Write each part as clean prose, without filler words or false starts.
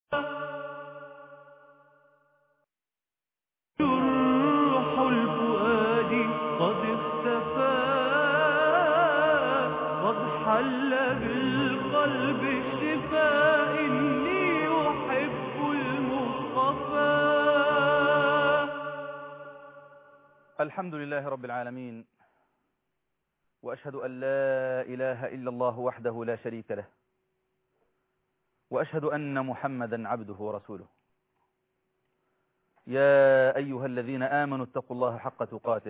جرح الفؤاد قد اختفى، قد حل بالقلب الشفاء، إني أحب المصطفى. الحمد لله رب العالمين، وأشهد أن لا إله إلا الله وحده لا شريك له، وأشهد أن محمدا عبده ورسوله. يا أيها الذين آمنوا اتقوا الله حق تقاته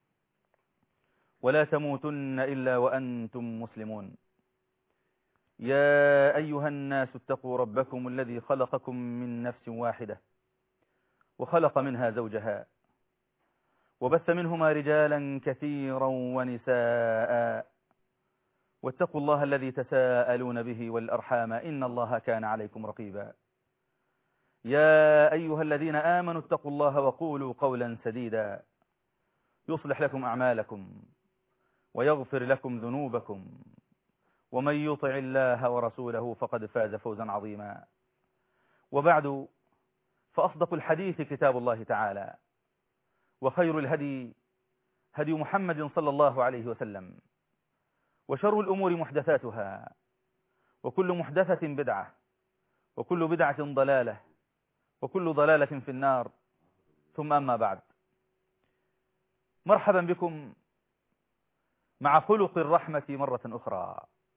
ولا تموتن إلا وأنتم مسلمون. يا أيها الناس اتقوا ربكم الذي خلقكم من نفس واحدة وخلق منها زوجها وبث منهما رجالا كثيرا ونساء، واتقوا الله الذي تساءلون به والأرحام إن الله كان عليكم رقيبا. يا أيها الذين آمنوا اتقوا الله وقولوا قولا سديدا يصلح لكم أعمالكم ويغفر لكم ذنوبكم، ومن يطع الله ورسوله فقد فاز فوزا عظيما. وبعد، فأصدق الحديث كتاب الله تعالى، وخير الهدي هدي محمد صلى الله عليه وسلم، وشر الأمور محدثاتها، وكل محدثة بدعة، وكل بدعة ضلالة، وكل ضلالة في النار. ثم أما بعد، مرحبا بكم مع خلق الرحمة مرة أخرى،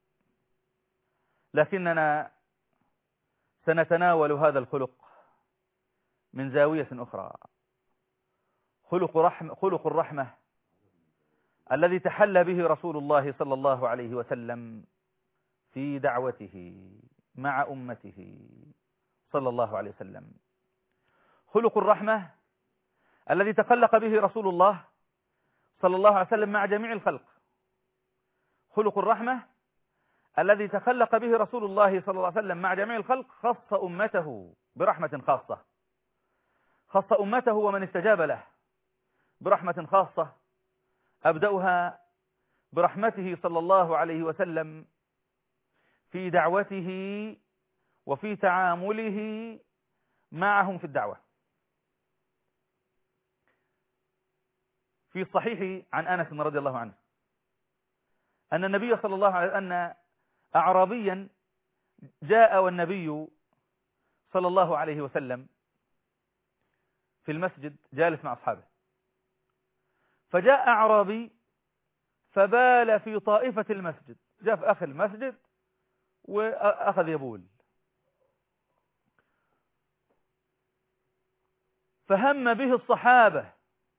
لكننا سنتناول هذا الخلق من زاوية أخرى، خلق الرحمة الذي تحلى به رسول الله صلى الله عليه وسلم في دعوته مع أمته صلى الله عليه وسلم. خلق الرحمة الذي تخلق به رسول الله صلى الله عليه وسلم مع جميع الخلق. خلق الرحمة الذي تخلق به رسول الله صلى الله عليه وسلم مع جميع الخلق، خص أمته برحمة خاصة، خص أمته ومن استجاب له برحمة خاصة، أبدأها برحمته صلى الله عليه وسلم في دعوته وفي تعامله معهم في الدعوة. في الصحيح عن أنس رضي الله عنه أن النبي صلى الله عليه وسلم أن أعرابيا جاء والنبي صلى الله عليه وسلم في المسجد جالس مع أصحابه، فجاء أعرابي فبال في طائفة المسجد، جاء في آخر المسجد وأخذ يبول، فهم به الصحابة،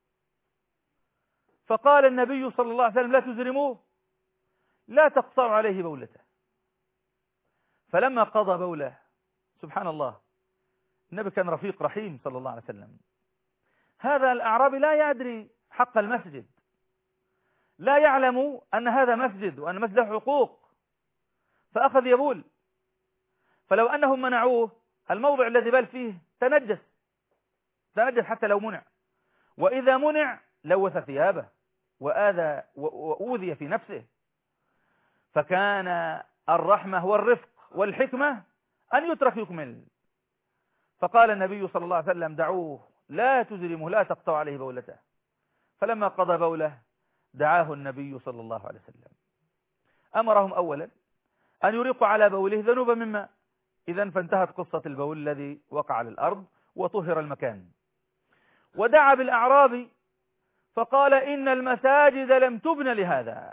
فقال النبي صلى الله عليه وسلم: لا تزرموه، لا تقطعوا عليه بولته. فلما قضى بوله، سبحان الله، النبي كان رفيق رحيم صلى الله عليه وسلم، هذا الأعرابي لا يدري حق المسجد، لا يعلم أن هذا مسجد وأن المسجد له حقوق، فأخذ يبول، فلو أنهم منعوه الموضع الذي بال فيه تنجس حتى لو منع، وإذا منع لوث ثيابه وأوذي في نفسه. فكان الرحمة والرفق والحكمة أن يترك يكمل. فقال النبي صلى الله عليه وسلم: دعوه، لا تزرمه، لا تقطع عليه بولته. فلما قضى بوله دعاه النبي صلى الله عليه وسلم، أمرهم أولا أن يريقوا على بوله ذنوبا من ماء، إذن فانتهت قصة البول الذي وقع على الأرض وطهر المكان. ودعا بالأعرابي فقال: إن المساجد لم تبن لهذا.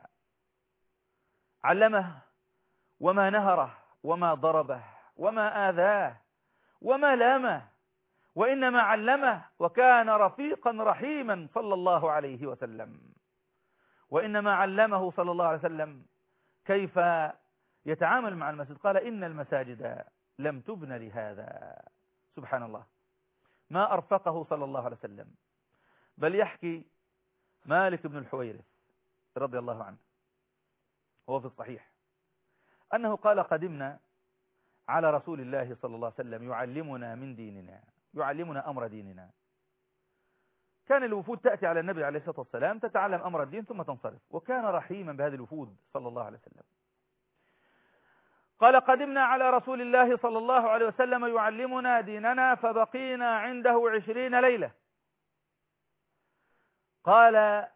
علمه وما نهره وما ضربه وما آذاه وما لامه، وإنما علمه، وكان رفيقا رحيما صلى الله عليه وسلم، وإنما علمه صلى الله عليه وسلم كيف يتعامل مع المسجد. قال: إن المساجد لم تبن لهذا. سبحان الله، ما أرفقه صلى الله عليه وسلم. بل يحكي مالك بن الحويرث رضي الله عنه، هو في الصحيح، أنه قال: قدمنا على رسول الله صلى الله عليه وسلم يعلمنا من ديننا، يعلمنا أمر ديننا. كان الوفود تأتي على النبي عليه الصلاة والسلام تتعلم أمر الدين ثم تنصرف، وكان رحيما بهذه الوفود صلى الله عليه وسلم. قال قدمنا على رسول الله صلى الله عليه وسلم يعلمنا ديننا فبقينا عنده 20 ليلة. قال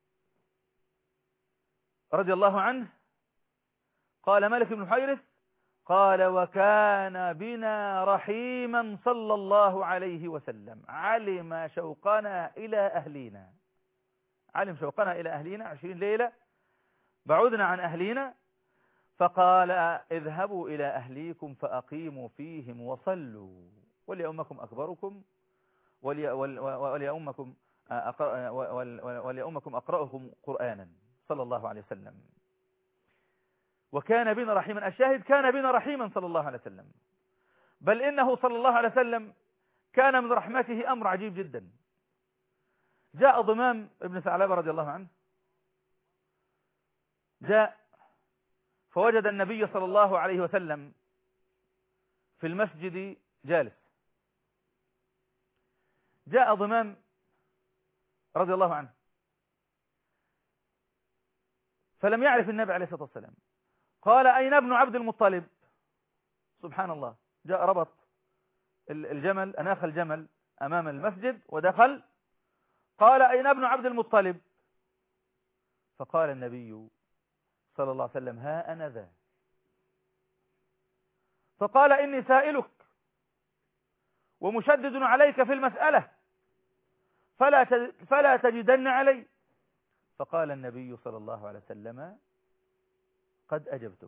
رضي الله عنه، قال مالك بن الحويرث قال وكان بنا رحيما صلى الله عليه وسلم، علم شوقنا إلى أهلينا، علم شوقنا إلى أهلينا 20 ليلة بعدنا عن أهلينا، فقال اذهبوا إلى أهليكم فأقيموا فيهم وصلوا وليؤمكم أكبركم وليؤمكم أقرأكم قرآنا صلى الله عليه وسلم. وكان بنا رحيما، الشاهد كان بنا رحيما صلى الله عليه وسلم، بل إنه صلى الله عليه وسلم كان من رحمته أمر عجيب جدا. جاء ضمام ابن ثعلبة رضي الله عنه، جاء فوجد النبي صلى الله عليه وسلم في المسجد جالس. جاء ضمام رضي الله عنه فلم يعرف النبي عليه الصلاة والسلام، قال أين ابن عبد المطلب؟ سبحان الله، جاء ربط الجمل، أناخ الجمل أمام المسجد ودخل، قال أين ابن عبد المطلب؟ فقال النبي صلى الله عليه وسلم ها أنا ذا. فقال إني سائلك ومشدد عليك في المسألة فلا تجدن علي. فقال النبي صلى الله عليه وسلم قد أجبتك.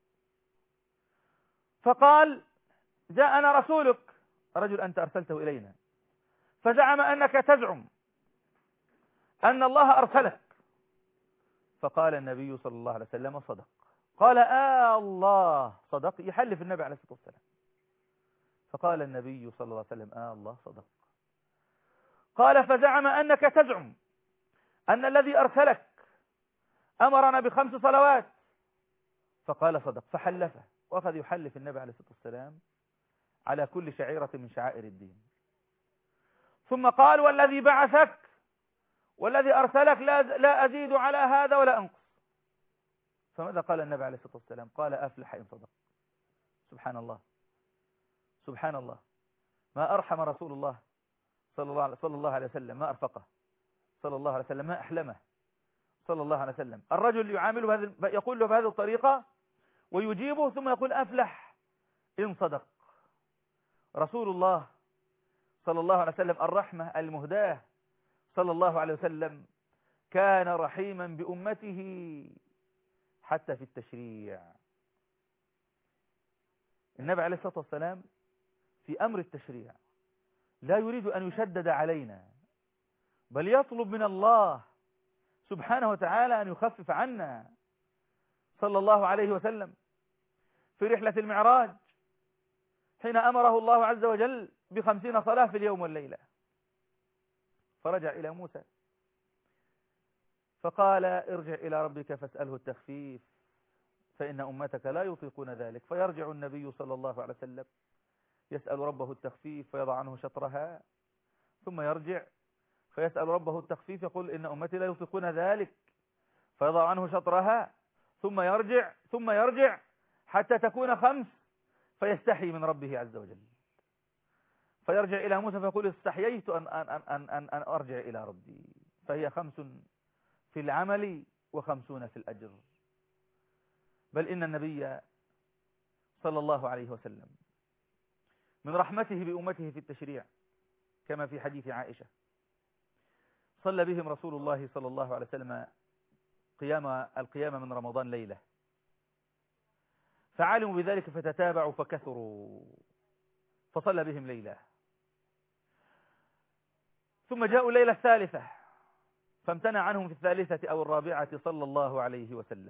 فقال جاءنا رسولك، رجل أنت أرسلته إلينا، فزعم أنك تزعم أن الله أرسلك. فقال النبي صلى الله عليه وسلم صدق. قال الله صدق، يحلف النبي عليه الصلاة والسلام. فقال النبي صلى الله عليه وسلم الله صدق. قال فزعم أنك تزعم أن الذي أرسلك أمرنا ب5 صلوات. فقال صدق، فحلفه، وأخذ يحلف النبي عليه الصلاة والسلام على كل شعيرة من شعائر الدين. ثم قال والذي بعثك والذي أرسلك لا أزيد على هذا ولا أنقص. فماذا قال النبي عليه الصلاة والسلام؟ قال أفلح إن صدق. سبحان الله، سبحان الله، ما أرحم رسول الله صلى الله عليه وسلم، ما أرفقه صلى الله عليه وسلم، ما أحلمه صلى الله عليه وسلم. الرجل يعامله يقول له بهذه الطريقة ويجيبه ثم يقول أفلح إن صدق. رسول الله صلى الله عليه وسلم الرحمة المهداة صلى الله عليه وسلم كان رحيما بأمته حتى في التشريع. النبي عليه الصلاة والسلام في أمر التشريع لا يريد أن يشدد علينا، بل يطلب من الله سبحانه وتعالى أن يخفف عنا صلى الله عليه وسلم. في رحلة المعراج حين أمره الله عز وجل ب50 صلاة في اليوم والليلة، فرجع إلى موسى فقال ارجع إلى ربك فاسأله التخفيف فإن أمتك لا يطيقون ذلك. فيرجع النبي صلى الله عليه وسلم يسأل ربه التخفيف فيضع عنه شطرها، ثم يرجع فيسأل ربه التخفيف يقول إن أمتي لا يطيقون ذلك، فيضع عنه شطرها، ثم يرجع حتى تكون 5 فيستحي من ربه عز وجل، فيرجع إلى موسى فيقول استحييت أن أرجع إلى ربي. فهي 5 في العمل و50 في الأجر. بل إن النبي صلى الله عليه وسلم من رحمته بأمته في التشريع كما في حديث عائشة صلى بهم رسول الله صلى الله عليه وسلم القيامة من رمضان ليلة، فعلموا بذلك فتتابعوا فكثروا فصلى بهم ليلة، ثم جاءوا الليلة الثالثة فامتنع عنهم في الثالثة أو الرابعة صلى الله عليه وسلم،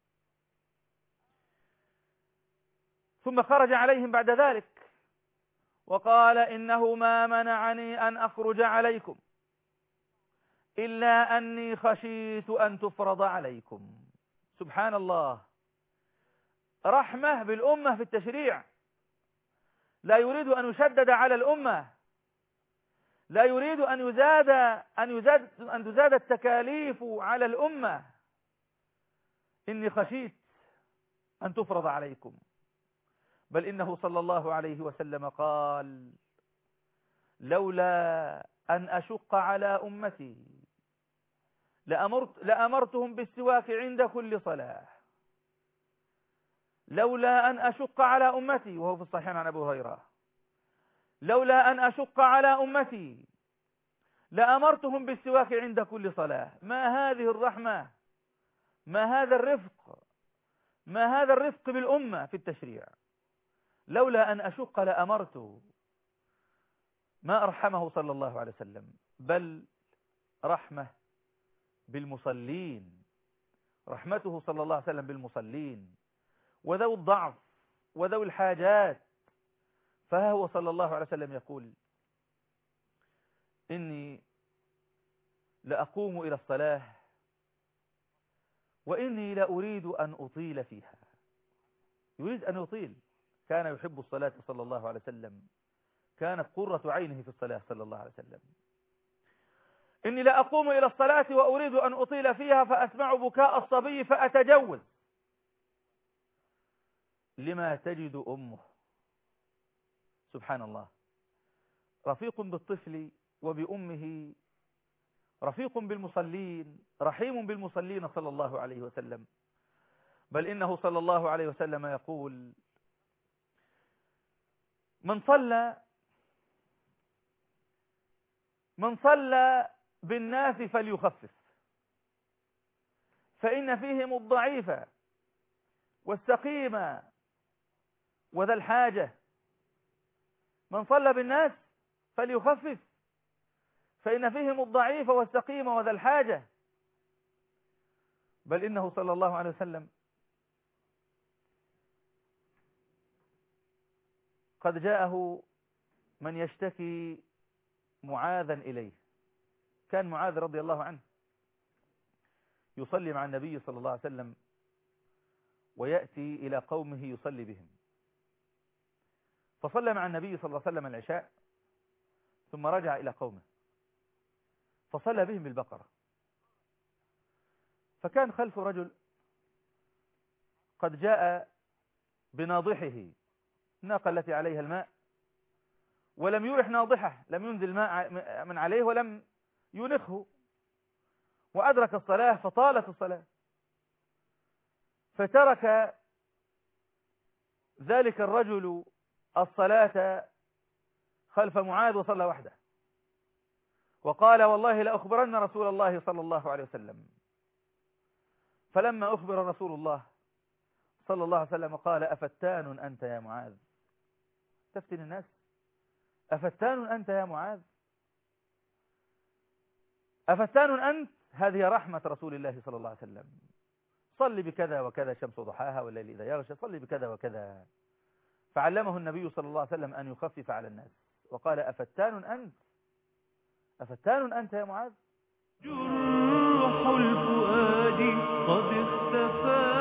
ثم خرج عليهم بعد ذلك وقال إنه ما منعني أن أخرج عليكم إلا أني خشيت أن تفرض عليكم. سبحان الله، رحمة بالأمة في التشريع، لا يريد أن يشدد على الأمة، لا يريد أن تزاد التكاليف على الأمة. إني خشيت أن تفرض عليكم بل إنه صلى الله عليه وسلم قال: لولا أن أشق على أمتي لأمرتهم بالسواك عند كل صلاة. لولا أن أشق على أمتي، وهو في الصحيح عن أبو هريرة: لولا أن أشق على أمتي لأمرتهم بالسواك عند كل صلاة. ما هذه الرحمة، ما هذا الرفق، ما هذا الرفق بالأمة في التشريع. لولا أن أشق لأمرته. ما أرحمه صلى الله عليه وسلم، بل رحمة بالمصلين، رحمته صلى الله عليه وسلم بالمصلين وذوي الضعف وذوي الحاجات. فها هو صلى الله عليه وسلم يقول: إني لأقوم إلى الصلاة وإني لأريد أن أطيل فيها. يريد أن يطيل. كان يحب الصلاة صلى الله عليه وسلم، كانت قرة عينه في الصلاة صلى الله عليه وسلم. إني لأقوم إلى الصلاة وأريد أن أطيل فيها فأسمع بكاء الصبي فأتجوز لما تجد أمه. سبحان الله، رفيق بالطفل وبأمه، رفيق بالمصلين، رحيم بالمصلين صلى الله عليه وسلم. بل إنه صلى الله عليه وسلم يقول: من صلى بالناس فليخفف، فإن فيهم الضعيف والسقيم وذا الحاجة. من صلى بالناس فليخفف، فإن فيهم الضعيف والسقيم وذا الحاجة. بل إنه صلى الله عليه وسلم قد جاءه من يشتكي معاذا إليه. كان معاذ رضي الله عنه يصلي مع النبي صلى الله عليه وسلم ويأتي إلى قومه يصلي بهم، فصلى مع النبي صلى الله عليه وسلم العشاء ثم رجع إلى قومه فصلى بهم بالبقرة. فكان خلف رجل قد جاء بناضحه، الناقة التي عليها الماء، ولم يرح ناضحه، لم ينزل ماء من عليه ولم ينخه، وأدرك الصلاة فطالت الصلاة، فترك ذلك الرجل الصلاة خلف معاذ وصلى وحده، وقال: والله لأخبرن رسول الله صلى الله عليه وسلم. فلما أخبر رسول الله صلى الله عليه وسلم قال: أفتان أنت يا معاذ؟ تفتن الناس؟ أفتان أنت يا معاذ؟ أفتان أنت؟ هذه رحمة رسول الله صلى الله عليه وسلم. صل بكذا وكذا شمس ضحاها والليل إذا يغشى، صل بكذا وكذا. فعلمه النبي صلى الله عليه وسلم أن يخفف على الناس وقال: أفتان أنت؟ أفتان أنت يا معاذ؟ جرح الفؤاد قد اختفى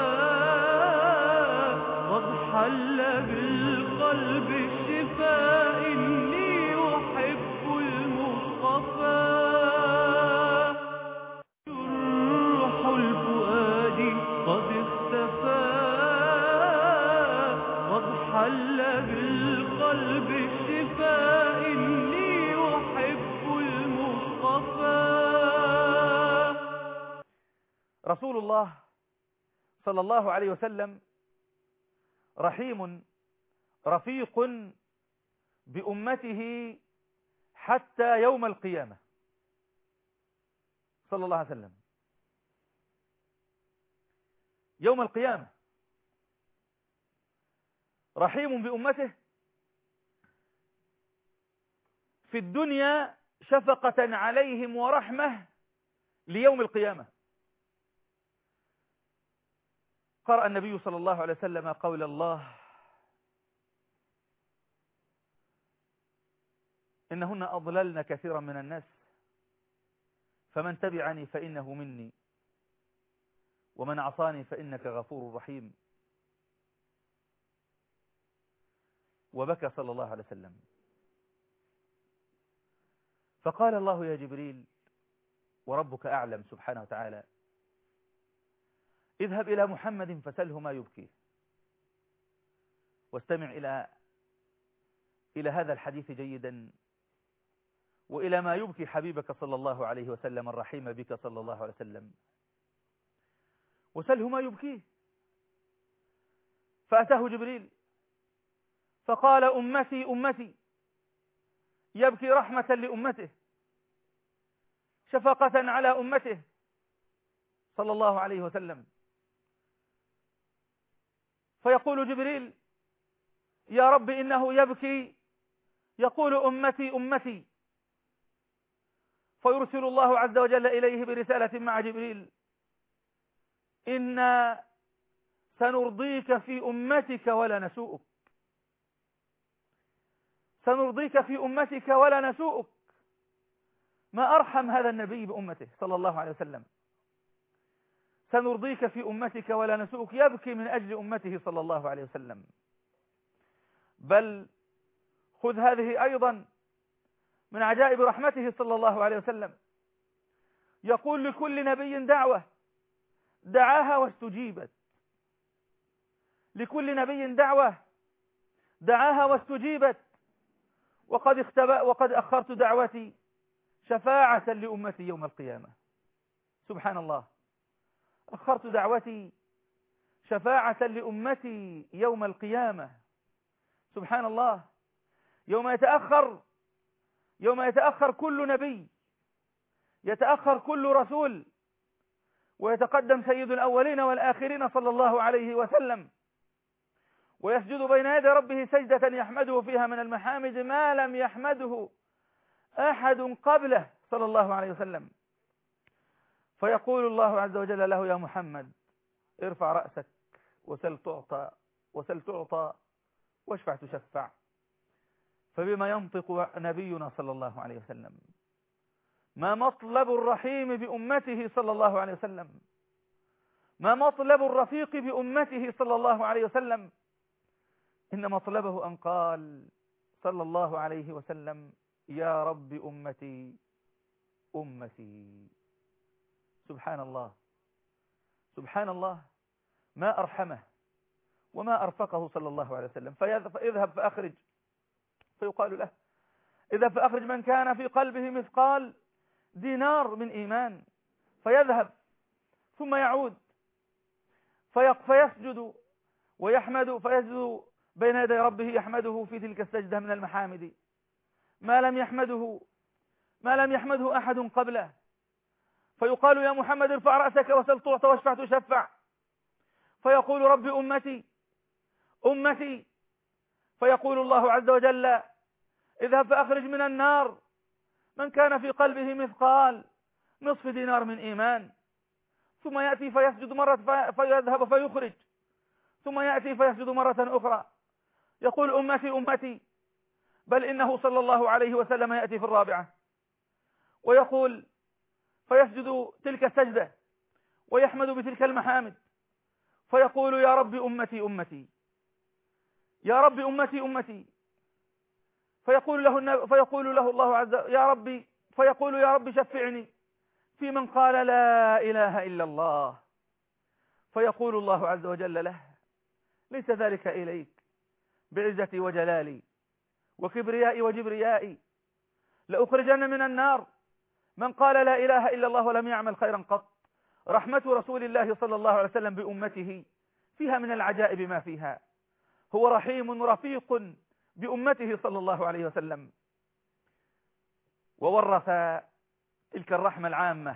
واضحل بالقلب الشفاء. إني أحب المصطفى. جرح الفؤاد قد اختفى واضحل بالقلب الشفاء. إني أحب المصطفى. رسول الله صلى الله عليه وسلم رحيم رفيق بأمته حتى يوم القيامة صلى الله عليه وسلم. يوم القيامة رحيم بأمته، في الدنيا شفقة عليهم ورحمة ليوم القيامة. قرأ النبي صلى الله عليه وسلم قول الله: إنهن أضللن كثيرا من الناس فمن تبعني فإنه مني ومن عصاني فإنك غفور رحيم. وبكى صلى الله عليه وسلم، فقال الله: يا جبريل وربك أعلم سبحانه وتعالى، اذهب إلى محمد فسله ما يبكيه. واستمع إلى هذا الحديث جيدا، وإلى ما يبكي حبيبك صلى الله عليه وسلم الرحيم بك صلى الله عليه وسلم، وسله ما يبكيه. فأتاه جبريل فقال: أمتي أمتي، يبكي رحمة لأمته، شفقة على أمته صلى الله عليه وسلم. فيقول جبريل: يا رب إنه يبكي، يقول: أمتي أمتي. فيرسل الله عز وجل إليه برسالة مع جبريل: إنا سنرضيك في أمتك ولا نسوءك، سنرضيك في أمتك ولا نسوءك. ما أرحم هذا النبي بأمته صلى الله عليه وسلم، سنرضيك في أمتك ولا نسوءك، يبكي من أجل أمته صلى الله عليه وسلم. بل خذ هذه أيضا من عجائب رحمته صلى الله عليه وسلم، يقول: لكل نبي دعوة دعاها واستجيبت، لكل نبي دعوة دعاها واستجيبت، وقد أخرت دعوتي شفاعة لأمتي يوم القيامة. سبحان الله، أخرت دعوتي شفاعة لأمتي يوم القيامة. سبحان الله، يوم يتأخر كل نبي، يتأخر كل رسول، ويتقدم سيد الأولين والآخرين صلى الله عليه وسلم، ويسجد بين يدي ربه سجدة يحمده فيها من المحامد ما لم يحمده أحد قبله صلى الله عليه وسلم. فيقول الله عز وجل له: يا محمد، ارفع رأسك وسل تعطى واشفع تشفع. فبما ينطق نبينا صلى الله عليه وسلم؟ ما مطلب الرحيم بأمته صلى الله عليه وسلم؟ ما مطلب الرفيق بأمته صلى الله عليه وسلم؟ إن مطلبه أن قال صلى الله عليه وسلم: يا رب أمتي أمتي. سبحان الله، سبحان الله، ما أرحمه وما أرفقه صلى الله عليه وسلم. فاذهب فأخرج، فيقال له: اذهب فأخرج من كان في قلبه مثقال دينار من إيمان. فيذهب ثم يعود فيسجد ويحمد، فيسجد بين يدي ربه يحمده في تلك السجدة من المحامد ما لم يحمده أحد قبله. فيقال: يا محمد، ارفع رأسك وسل تعطى واشفع تشفع. فيقول: رب أمتي أمتي. فيقول الله عز وجل: اذهب فأخرج من النار من كان في قلبه مثقال نصف دينار من إيمان. ثم يأتي فيسجد مرة فيذهب فيخرج، ثم يأتي فيسجد مرة أخرى، يقول: أمتي أمتي. بل إنه صلى الله عليه وسلم يأتي في الرابعة ويقول فيسجد تلك السجدة ويحمد بتلك المحامد، فيقول: يا رب أمتي أمتي، يا رب أمتي أمتي. فيقول له الله عز وجل: يا ربي، فيقول: يا رب شفعني في من قال لا إله إلا الله. فيقول الله عز وجل له: ليس ذلك إليك، بعزتي وجلالي وكبريائي وجبريائي لأخرجن من النار من قال لا إله إلا الله ولم يعمل خيرا قط. رحمة رسول الله صلى الله عليه وسلم بأمته فيها من العجائب ما فيها. هو رحيم رفيق بأمته صلى الله عليه وسلم، وورث تلك الرحمة العامة،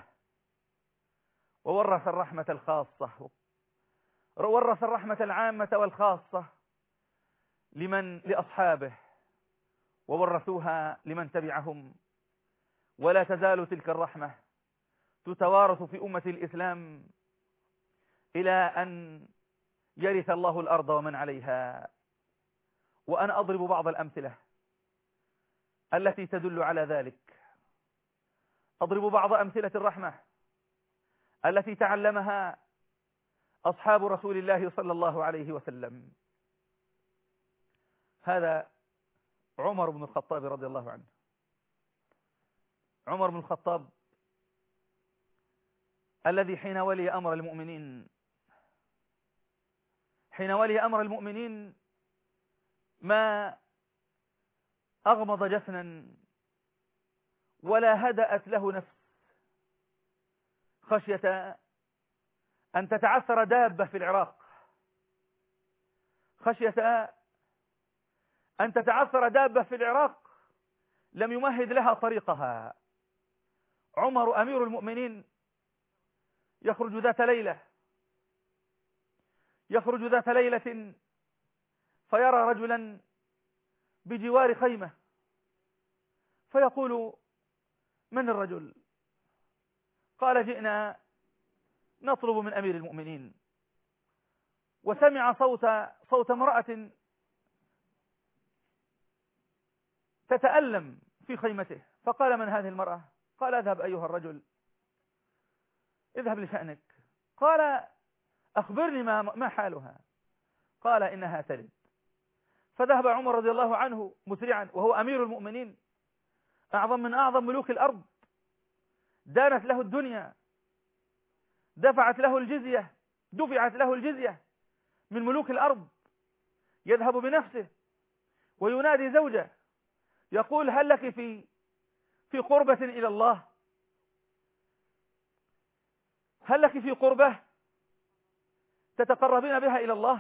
وورث الرحمة الخاصة، ورث الرحمة العامة والخاصة لأصحابه، وورثوها لمن تبعهم. ولا تزال تلك الرحمة تتوارث في أمة الإسلام إلى أن يرث الله الأرض ومن عليها. وأنا أضرب بعض الأمثلة التي تدل على ذلك. أضرب بعض أمثلة الرحمة التي تعلمها أصحاب رسول الله صلى الله عليه وسلم. هذا عمر بن الخطاب رضي الله عنه. عمر بن الخطاب الذي حين ولي أمر المؤمنين ما أغمض جفنا ولا هدأت له نفس خشية أن تتعثر دابة في العراق، خشية أن تتعثر دابة في العراق لم يمهد لها طريقها. عمر أمير المؤمنين يخرج ذات ليلة فيرى رجلا بجوار خيمة، فيقول: من الرجل؟ قال: جئنا نطلب من أمير المؤمنين. وسمع صوت امرأة تتألم في خيمته، فقال: من هذه المرأة؟ قال: اذهب أيها الرجل، اذهب لشأنك. قال: أخبرني ما حالها؟ قال: إنها تلد. فذهب عمر رضي الله عنه مسرعا وهو أمير المؤمنين، أعظم من أعظم ملوك الأرض، دانت له الدنيا، دفعت له الجزية من ملوك الأرض، يذهب بنفسه وينادي زوجه يقول: هل لك في قربة إلى الله؟ هل لك في قربة تتقربين بها إلى الله؟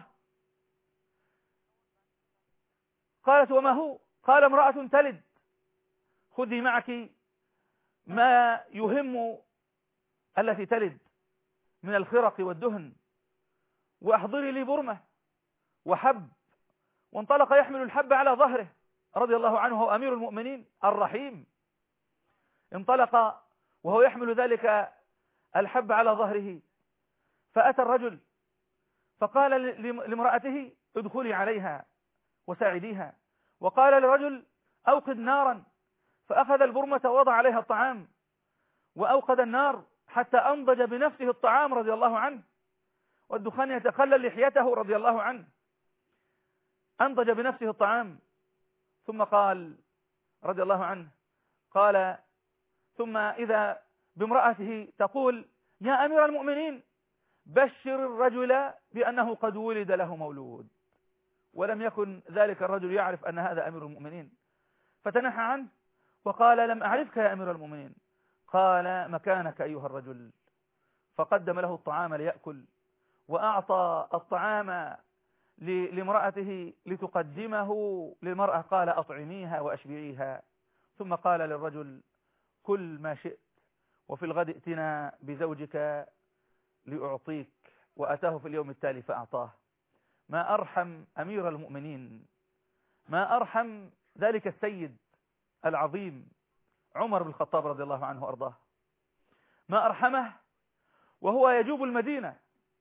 قالت: وما هو؟ قال: امرأة تلد، خذي معك ما يهم التي تلد من الخرق والدهن، وأحضري لي برمة وحب. وانطلق يحمل الحب على ظهره رضي الله عنه، هو أمير المؤمنين الرحيم، انطلق وهو يحمل ذلك الحب على ظهره، فأتى الرجل فقال لامرأته: ادخلي عليها وساعديها. وقال للرجل: أوقد نارا، فأخذ البرمة ووضع عليها الطعام وأوقد النار حتى أنضج بنفسه الطعام رضي الله عنه، والدخان يتخلل لحيته رضي الله عنه، أنضج بنفسه الطعام. ثم قال رضي الله عنه، قال: ثم إذا بامرأته تقول: يا أمير المؤمنين، بشر الرجل بأنه قد ولد له مولود. ولم يكن ذلك الرجل يعرف أن هذا أمير المؤمنين، فتنحى عنه وقال: لم أعرفك يا أمير المؤمنين. قال: مكانك أيها الرجل. فقدم له الطعام ليأكل، وأعطى الطعام لامرأته لتقدمه للمرأة، قال: أطعميها وأشبعيها. ثم قال للرجل: كل ما شئت، وفي الغد ائتنا بزوجك لأعطيك. وأتاه في اليوم التالي فأعطاه. ما أرحم أمير المؤمنين، ما أرحم ذلك السيد العظيم عمر بن الخطاب رضي الله عنه وأرضاه، ما أرحمه وهو يجوب المدينة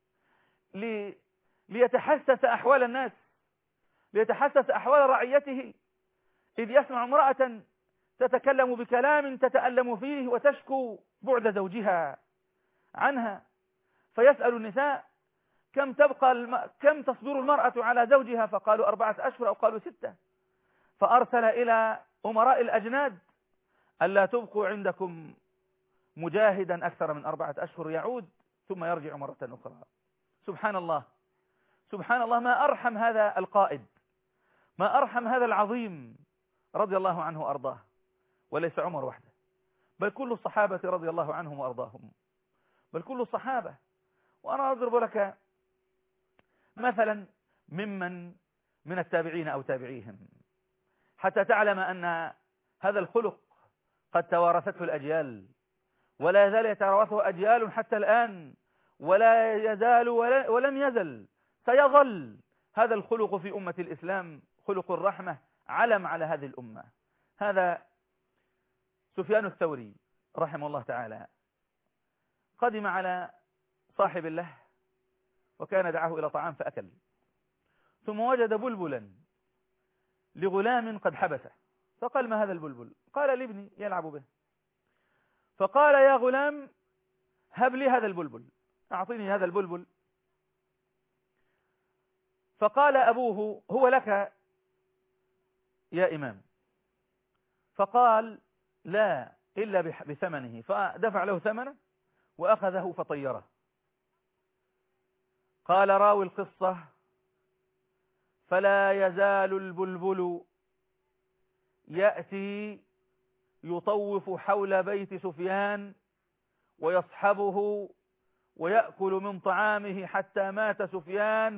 ليتحسس أحوال الناس، ليتحسس أحوال رعيته، إذ يسمع امرأة تتكلم بكلام تتألم فيه وتشكو بعد زوجها عنها، فيسأل النساء: كم تصبر المرأة على زوجها؟ فقالوا 4 أشهر أو قالوا 6. فأرسل إلى أمراء الأجناد: ألا تبقوا عندكم مجاهدا أكثر من 4 أشهر، يعود ثم يرجع مرة أخرى. سبحان الله، سبحان الله، ما أرحم هذا القائد، ما أرحم هذا العظيم رضي الله عنه وأرضاه. وليس عمر وحده، بل كل الصحابة رضي الله عنهم وأرضاهم، بل كل الصحابة. وأنا أضرب لك مثلا من التابعين أو تابعيهم، حتى تعلم أن هذا الخلق قد توارثته الأجيال، ولا يزال يتوارثه أجيال حتى الآن، ولا يزال ولم يزل، سيظل هذا الخلق في أمة الإسلام، خلق الرحمة، علم على هذه الأمة. هذا سفيان الثوري رحمه الله تعالى قدم على صاحب له، وكان دعاه إلى طعام فأكل، ثم وجد بلبلا لغلام قد حبسه، فقال: ما هذا البلبل؟ قال: لابني يلعب به. فقال: يا غلام، هب لي هذا البلبل، أعطيني هذا البلبل. فقال أبوه: هو لك يا إمام. فقال: لا، إلا بثمنه. فدفع له ثمنه وأخذه فطيره. قال راوي القصة: فلا يزال البلبل يأتي يطوف حول بيت سفيان ويصحبه ويأكل من طعامه حتى مات سفيان،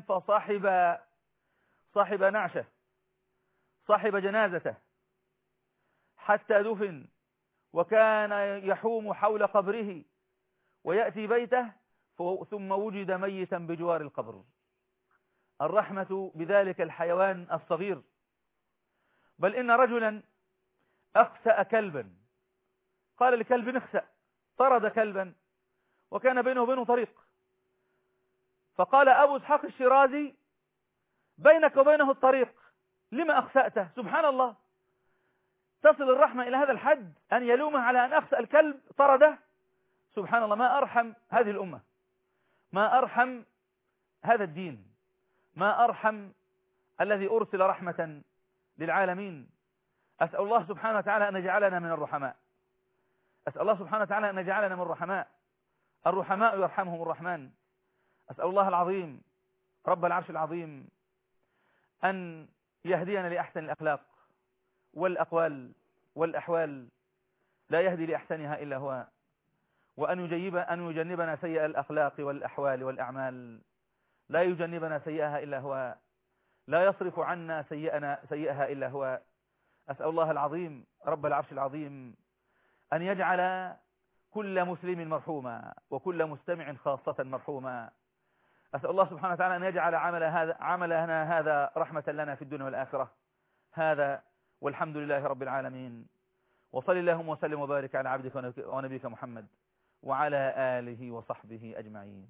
صاحب نعشه، صاحب جنازته حتى دفن، وكان يحوم حول قبره ويأتي بيته ثم وجد ميتا بجوار القبر. الرحمة بذلك الحيوان الصغير. بل إن رجلا أخسأ كلبا، قال لكلب اخسأ، طرد كلبا وكان بينه وبينه طريق، فقال أبو إسحاق الشيرازي بينك وبينه الطريق لما أخسأته؟ سبحان الله، تصل الرحمة إلى هذا الحد أن يلومه على أن أخسأ الكلب طرده. سبحان الله، ما أرحم هذه الأمة، ما أرحم هذا الدين، ما أرحم الذي أرسل رحمة للعالمين. أسأل الله سبحانه وتعالى أن يجعلنا من الرحماء، أسأل الله سبحانه وتعالى أن يجعلنا من الرحماء. الرحماء يرحمهم الرحمن. أسأل الله العظيم رب العرش العظيم أن يهدينا لأحسن الأخلاق والأقوال والأحوال، لا يهدي لأحسنها إلا هو، وأن يجنبنا سيئ الأخلاق والأحوال والأعمال، لا يجنبنا سيئها إلا هو، لا يصرف عنا سيئها إلا هو. أسأل الله العظيم رب العرش العظيم أن يجعل كل مسلم مرحوما وكل مستمع خاصة مرحوما. أسأل الله سبحانه وتعالى أن يجعل عملنا هذا رحمة لنا في الدنيا والآخرة. هذا والحمد لله رب العالمين، وصل اللهم وسلم وبارك على عبدك ونبيك محمد وعلى آله وصحبه أجمعين.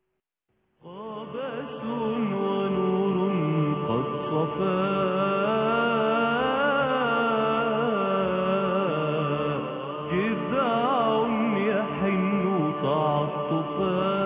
غابات ونور قد صفا، جذع يحن تعطفا.